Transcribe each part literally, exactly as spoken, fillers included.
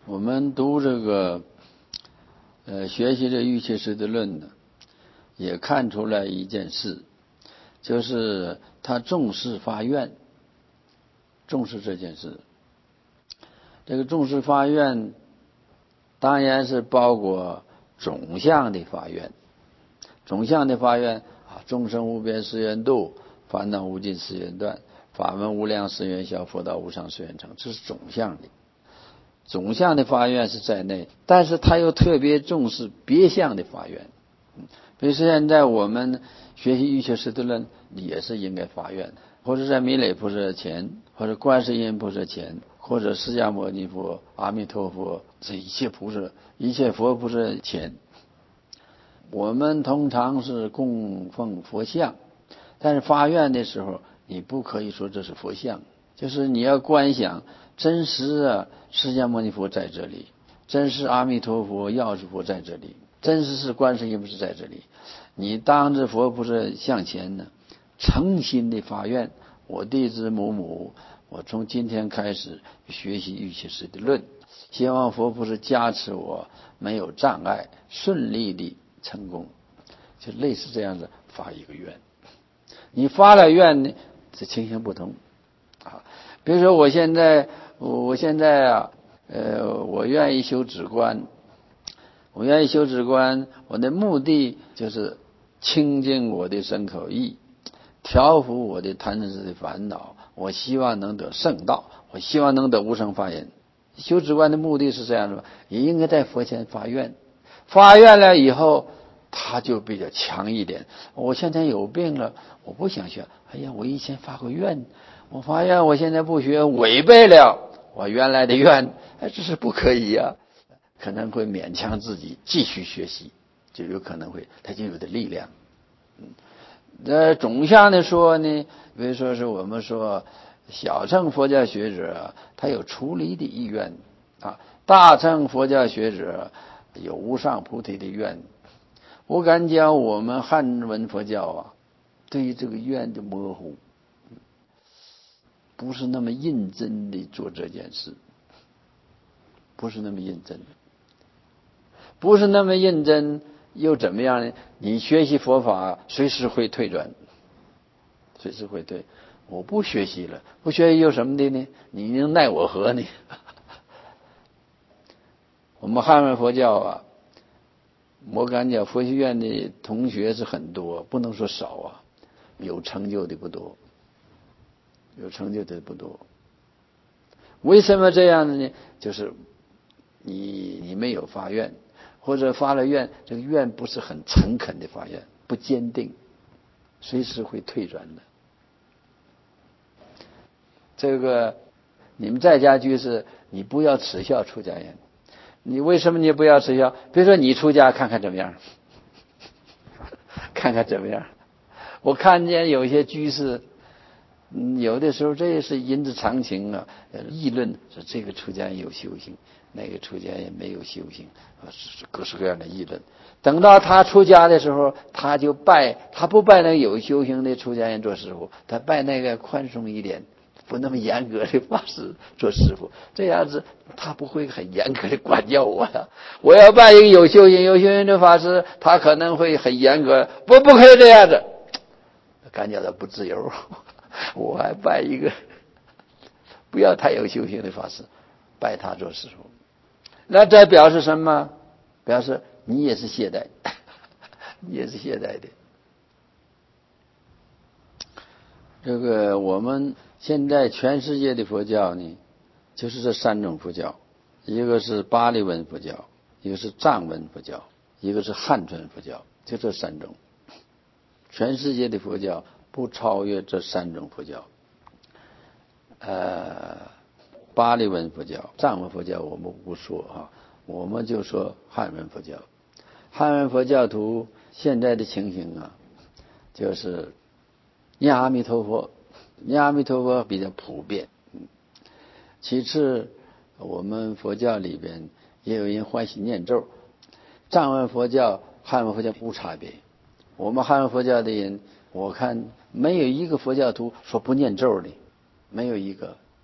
我们读这个呃学习这玉切师的论呢，也看出来一件事，就是他重视发愿，重视这件事。这个重视发愿当然是包括总相的发愿，总相的发愿啊，众生无边誓愿度，烦恼无尽誓愿断，法门无量誓愿消，佛道无上誓愿成，这是总相的。总相的发愿是在内，但是他又特别重视别相的发愿。比如说现在我们学习玉切师的论，也是应该发愿，或者在弥勒菩萨前，或者观世音菩萨前，或者释迦牟尼佛、阿弥陀佛，这一切菩萨、一切佛菩萨前，我们通常是供奉佛像，但是发愿的时候，你不可以说这是佛像，就是你要观想真实啊，释迦牟尼佛在这里，真实阿弥陀佛、药师佛在这里，真实是观世音菩萨在这里。你当着佛菩萨像前呢，诚心的发愿，我弟子某某，我从今天开始学习玉切师的论，希望佛菩萨加持我没有障碍，顺利的成功，就类似这样子发一个愿。你发了愿呢，这情形不同啊。比如说我现在，我现在啊，呃，我愿意修止观，我愿意修止观，我的目的就是清净我的身口意，调伏我的贪嗔痴的烦恼，我希望能得圣道，我希望能得无生法忍。修止观的目的是这样的，也应该在佛前发愿，发愿了以后，他就比较强一点。我现在有病了，我不想学，哎呀，我以前发过愿，我发愿我现在不学，违背了我原来的愿，哎，这是不可以啊，可能会勉强自己继续学习，就有可能会他就有点力量。嗯，在总相的说呢，比如说是我们说小乘佛教学者，他有出离的意愿啊；大乘佛教学者有无上菩提的愿。我敢讲，我们汉文佛教啊，对于这个愿的模糊，不是那么认真的做这件事，不是那么认真，不是那么认真，又怎么样呢？你学习佛法，随时会退转，随时会退。我不学习了，不学习有什么的呢？你能奈我何呢？我们汉文佛教啊，我敢讲，佛学院的同学是很多，不能说少啊，有成就的不多，有成就的不多。为什么这样呢？就是你你没有发愿，或者发了愿，这个愿不是很诚恳的发愿，不坚定，随时会退转的。这个你们在家居士，你不要耻笑出家人。你为什么你不要耻笑？比如说你出家看看怎么样，看看怎么样。我看见有些居士，嗯，有的时候这也是因之常情啊，议论说这个出家人有修行，那个出家人没有修行，各式各样的议论。等到他出家的时候，他就拜，他不拜那个有修行的出家人做师傅，他拜那个宽松一点，不那么严格的法师做师傅，这样子他不会很严格的管教我呀。我要拜一个有修行、有修行的法师，他可能会很严格，不不可以这样子，感觉到不自由。我还拜一个不要太有修行的法师，拜他做师傅，那这表示什么？表示你也是懈怠，你也是懈怠的。这个我们现在全世界的佛教呢，就是这三种佛教，一个是巴利文佛教，一个是藏文佛教，一个是汉传佛教，就这三种。全世界的佛教不超越这三种佛教。呃，巴利文佛教、藏文佛教我们不说啊，我们就说汉文佛教。汉文佛教徒现在的情形啊，就是念阿弥陀佛，念阿弥陀佛比较普遍。其次，我们佛教里边也有人欢喜念咒。藏文佛教、汉文佛教无差别。我们汉文佛教的人，我看没有一个佛教徒说不念咒的，没有一个。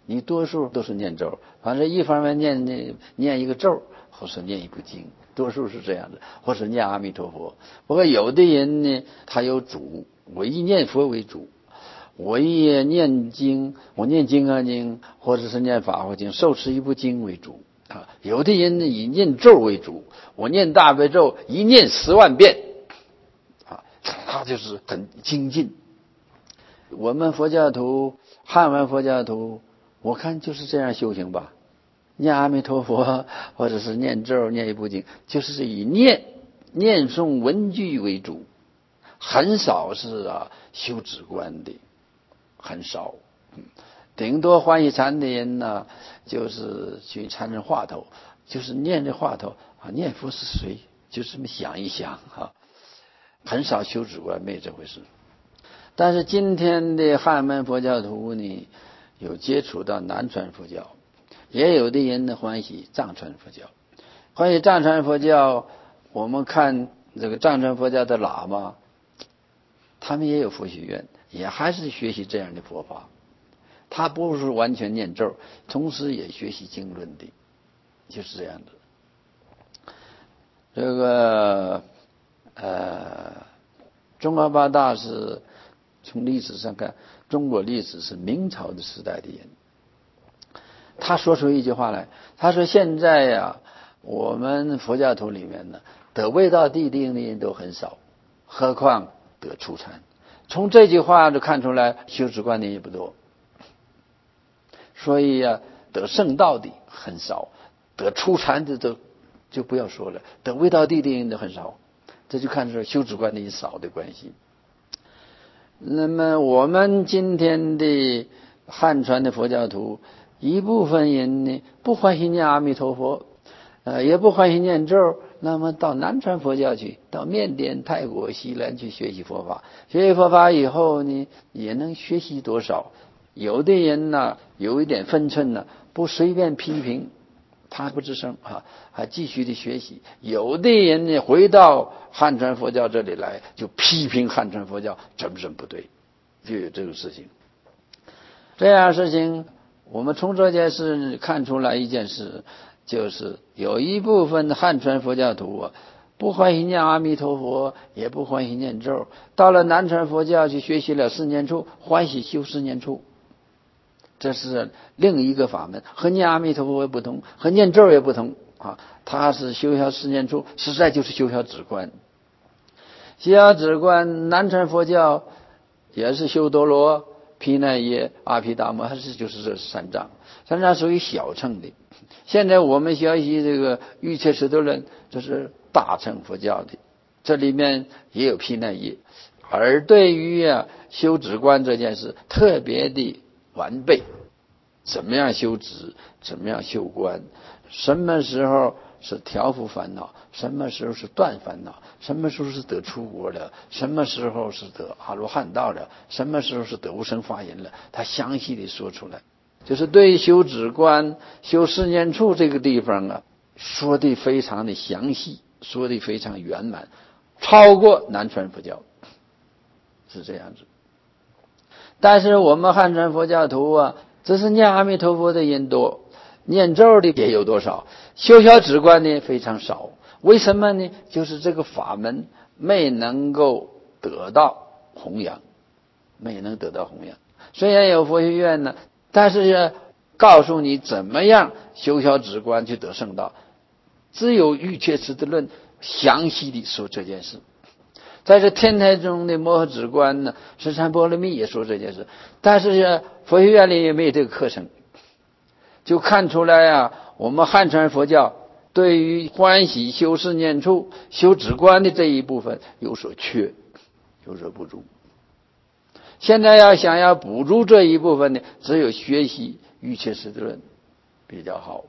你多数都是念咒，反正一方面念念念一个咒，或是念一部经，多数是这样的，或是念阿弥陀佛。不过有的人呢，他有主，我以念佛为主，我以念经，我念金刚经或者是念法华经，受持一部经为主啊。有的人呢以念咒为主，我念大悲咒一念十万遍啊，他就是很精进。我们佛教徒，汉文佛教徒，我看就是这样修行吧，念阿弥陀佛或者是念咒念一部经，就是以念念诵文句为主，很少是啊修止观的，很少。嗯，顶多欢喜禅的人呢，就是去禅人话头，就是念这话头啊，念佛是谁，就这么想一想啊，很少修止观，没这回事。但是今天的汉门佛教徒呢，有接触到南传佛教，也有的人呢欢喜藏传佛教。欢喜藏传佛教，我们看这个藏传佛教的喇嘛，他们也有佛学院，也还是学习这样的佛法。他不是完全念咒，同时也学习经论的，就是这样的。这个呃，宗喀巴大师从历史上看，中国历史是明朝的时代的人。他说出一句话来，他说现在呀，我们佛教徒里面呢，得未到地定的人都很少，何况得初禅。从这句话就看出来，修止观的也不多。所以啊，得圣道的很少，得初禅的都就不要说了，得未到地的人都很少。这就看出来修止观的人少的关系。那么我们今天的汉传的佛教徒，一部分人呢不欢喜念阿弥陀佛，呃，也不欢喜念咒，那么到南传佛教去，到缅甸、泰国、西兰去学习佛法。学习佛法以后呢，也能学习多少？有的人呢，有一点分寸呢，不随便批评，他不吱声啊，还继续的学习。有的人呢，回到汉传佛教这里来，就批评汉传佛教怎么怎么不对，就有这个事情。这样的事情，我们从这件事看出来一件事，就是有一部分汉传佛教徒啊，不欢喜念阿弥陀佛，也不欢喜念咒，到了南传佛教去学习了四念处，欢喜修四念处。这是另一个法门，和念阿弥陀佛也不同，和念咒也不同啊。他是修销四念处，实在就是修销止观。修销止观，南传佛教也是修多罗、毗奈耶、阿毗达摩，还是就是这三藏。三藏属于小乘的。现在我们学习这个瑜伽师地论，这是大乘佛教的，这里面也有毗奈耶。而对于啊修止观这件事，特别的完备，怎么样修止，怎么样修观，什么时候是调伏烦恼，什么时候是断烦恼，什么时候是得出国了，什么时候是得阿罗汉道了，什么时候是得无生法忍了，他详细的说出来。就是对修止观、修四念处这个地方啊，说的非常的详细，说的非常圆满，超过南传佛教，是这样子。但是我们汉传佛教徒啊，只是念阿弥陀佛的人多，念咒的也有多少，修销止观呢非常少。为什么呢？就是这个法门没能够得到弘扬，没能得到弘扬。虽然有佛学院呢，但是告诉你怎么样修销止观去得圣道，只有瑜伽师地论详细的说这件事。在这天台中的摩诃止观呢，十禅波罗蜜也说这件事，但是佛学院里也没有这个课程，就看出来啊，我们汉传佛教对于欢喜修四念处、修止观的这一部分有所缺，有所不足。现在要想要补足这一部分呢，只有学习瑜伽师地论比较好。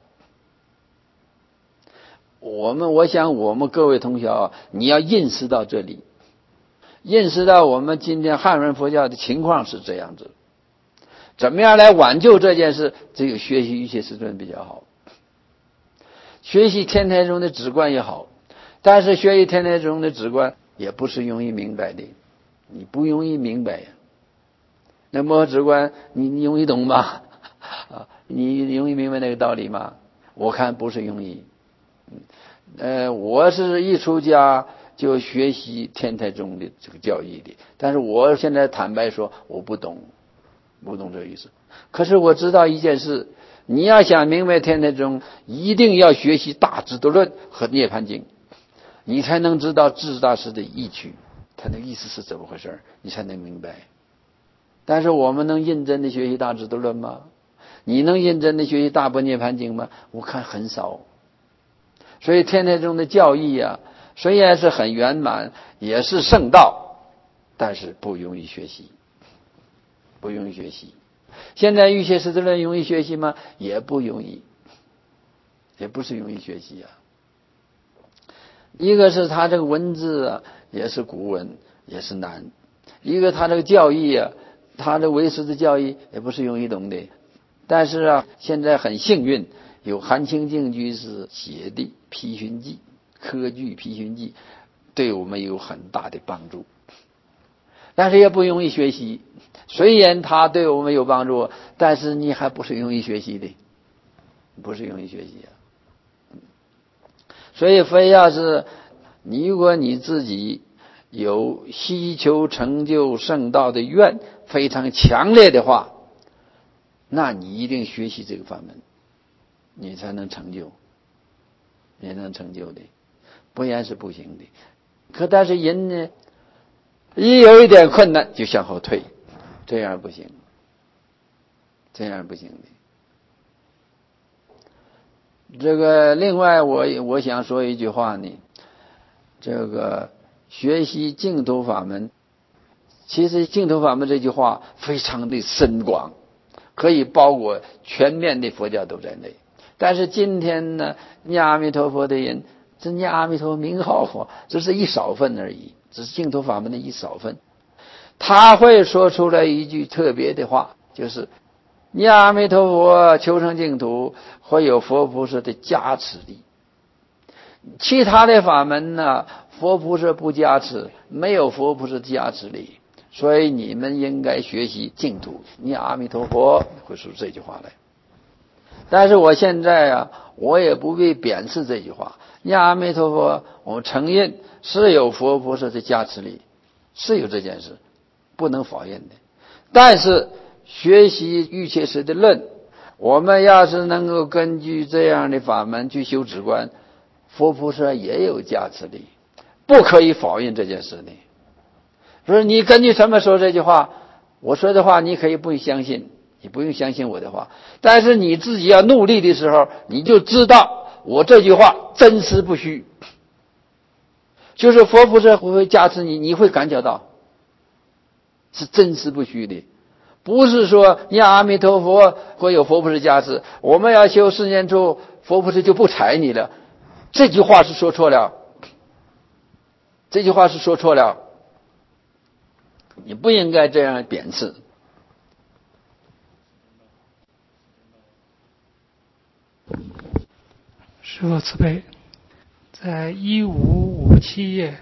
我们我想我们各位同学啊，你要认识到这里，认识到我们今天汉文佛教的情况是这样子，怎么样来挽救这件事，只有学习瑜伽师地论比较好。学习天台宗的止观也好，但是学习天台宗的止观也不是容易明白的，你不容易明白呀。那摩诃止观你你容易懂吗？啊， 你容易明白那个道理吗？我看不是容易。呃，我是一出家就学习天台宗的这个教义的，但是我现在坦白说，我不懂，不懂这个意思。可是我知道一件事，你要想明白天台宗，一定要学习大智度论和涅槃经，你才能知道智大师的意趣，他的意思是怎么回事，你才能明白。但是我们能认真的学习大智度论吗？你能认真的学习大般涅槃经吗？我看很少。所以天台宗的教义啊，虽然是很圆满，也是圣道，但是不容易学习，不容易学习。现在瑜伽师资论容易学习吗？也不容易，也不是容易学习啊。一个是他这个文字啊，也是古文，也是难；一个他这个教义啊，他这唯识的教义也不是容易懂的。但是啊，现在很幸运，有韩清净居士写的《批寻记》科举批寻记，对我们有很大的帮助。但是也不容易学习，虽然他对我们有帮助，但是你还不是容易学习的，不是容易学习啊。所以非要是你，如果你自己有希求成就圣道的愿非常强烈的话，那你一定学习这个法门，你才能成就，也能成就的，不然是不行的。可但是人呢，一有一点困难就向后退，这样不行，这样不行的。这个另外我我想说一句话呢，这个学习净土法门，其实净土法门这句话非常的深广，可以包括全面的佛教都在内。但是今天呢，念阿弥陀佛的人，这念阿弥陀佛名号佛，只是一少分而已，只是净土法门的一少分。他会说出来一句特别的话，就是念阿弥陀佛求生净土，会有佛菩萨的加持力。其他的法门呢，佛菩萨不加持，没有佛菩萨的加持力。所以你们应该学习净土，念阿弥陀佛，会说出这句话来。但是我现在啊，我也不必贬斥这句话。念阿弥陀佛，我承认是有佛菩萨的加持力，是有这件事，不能否认的。但是学习瑜伽师的论，我们要是能够根据这样的法门去修止观，佛菩萨也有加持力，不可以否认这件事的。不是你根据什么说这句话？我说的话你可以不相信，你不用相信我的话，但是你自己要努力的时候，你就知道我这句话真实不虚。就是佛菩萨会加持你，你会感觉到是真实不虚的，不是说念阿弥陀佛会有佛菩萨加持，我们要修四念处，佛菩萨就不睬你了。这句话是说错了，这句话是说错了，你不应该这样贬斥。 师父慈悲，在一五五七页，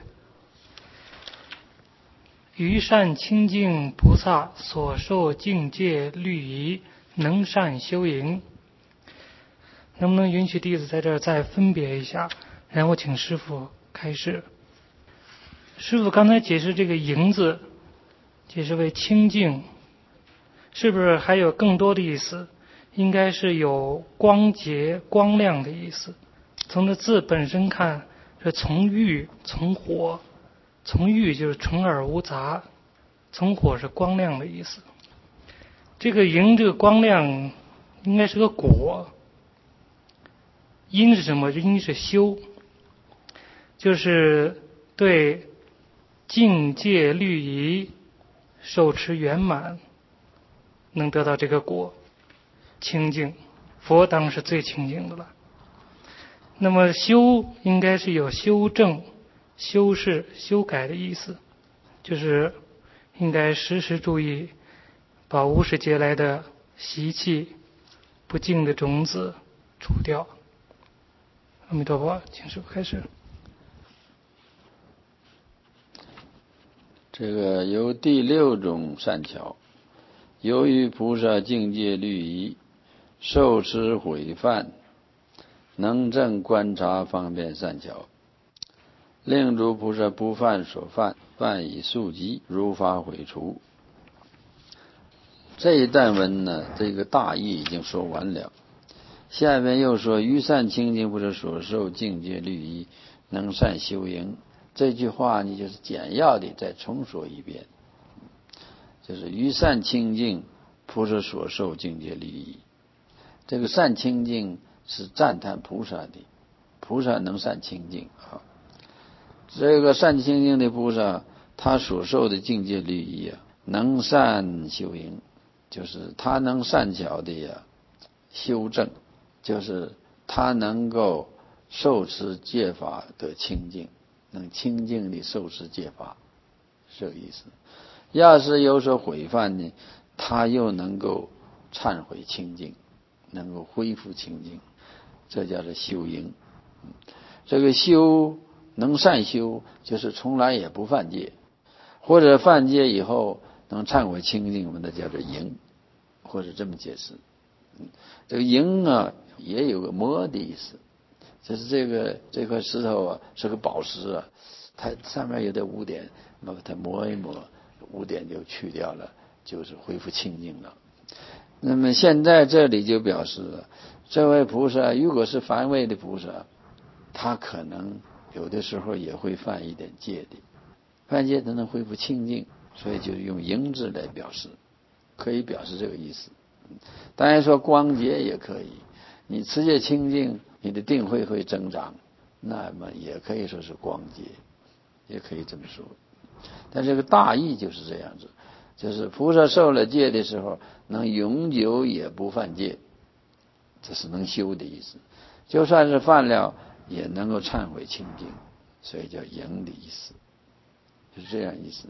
于善清净菩萨所受境界律仪，能善修营。能不能允许弟子在这儿再分别一下，然后请师父开示。师父刚才解释这个营字，解释为清净，是不是还有更多的意思？应该是有光洁光亮的意思。从这字本身看，是从欲从火，从欲就是纯而无杂，从火是光亮的意思。这个营这个光亮应该是个果，因是什么？因是修，就是对境界律仪受持圆满，能得到这个果。清净，佛当然是最清净的了。那么修应该是有修正、修饰、修改的意思，就是应该时时注意把无始劫来的习气、不净的种子除掉。阿弥陀佛，请师父开始。 这个有第六种善巧，由于菩萨境界律仪， 受持毁犯，能正观察，方便善巧。令诸菩萨不犯所犯，犯以速疾，如法毁除。这一段文呢，这个大意已经说完了。下面又说于善清净菩萨所受境界律仪，能善修营。这句话你就是简要的再重说一遍，就是于善清净菩萨所受境界律仪。这个善清净是赞叹菩萨的，菩萨能善清净啊。这个善清净的菩萨，他所受的境界律仪啊，能善修营，就是他能善巧的呀修正，就是他能够受持戒法得清净，能清净的受持戒法，是这个意思。要是有所毁犯呢，他又能够忏悔清净，能够恢复清净，这叫做修营。这个修能善修，就是从来也不犯戒，或者犯戒以后能忏悔清净，我们的叫做营，或者这么解释。这个营啊，也有个磨的意思，就是这个这块石头啊是个宝石啊，它上面有点污点，那么它磨一磨，污点就去掉了，就是恢复清净了。那么现在这里就表示了，这位菩萨如果是凡位的菩萨，他可能有的时候也会犯一点戒的，犯戒他能恢复清净，所以就用营字来表示，可以表示这个意思。当然说光洁也可以，你持戒清净，你的定慧会增长，那么也可以说是光洁，也可以这么说。但这个大意就是这样子，就是菩萨受了戒的时候，能永久也不犯戒，这是能修的意思。就算是犯了，也能够忏悔清净，所以叫营的意思，就是这样意思。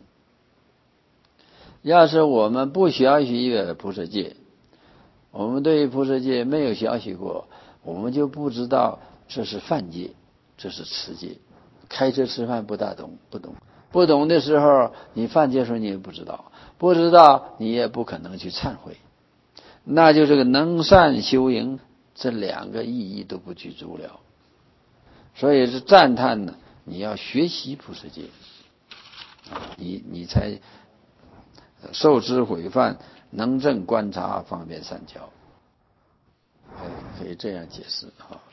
要是我们不学习越菩萨戒，我们对于菩萨戒没有学习过，我们就不知道这是犯戒，这是持戒。开车吃饭不大懂，不懂，不懂的时候，你犯戒的时候你也不知道，不知道你也不可能去忏悔，那就这个能善修营这两个意义都不具足了。所以是赞叹呢，你要学习菩萨戒，你你才受持毁犯，能正观察，方便善巧。可以这样解释啊。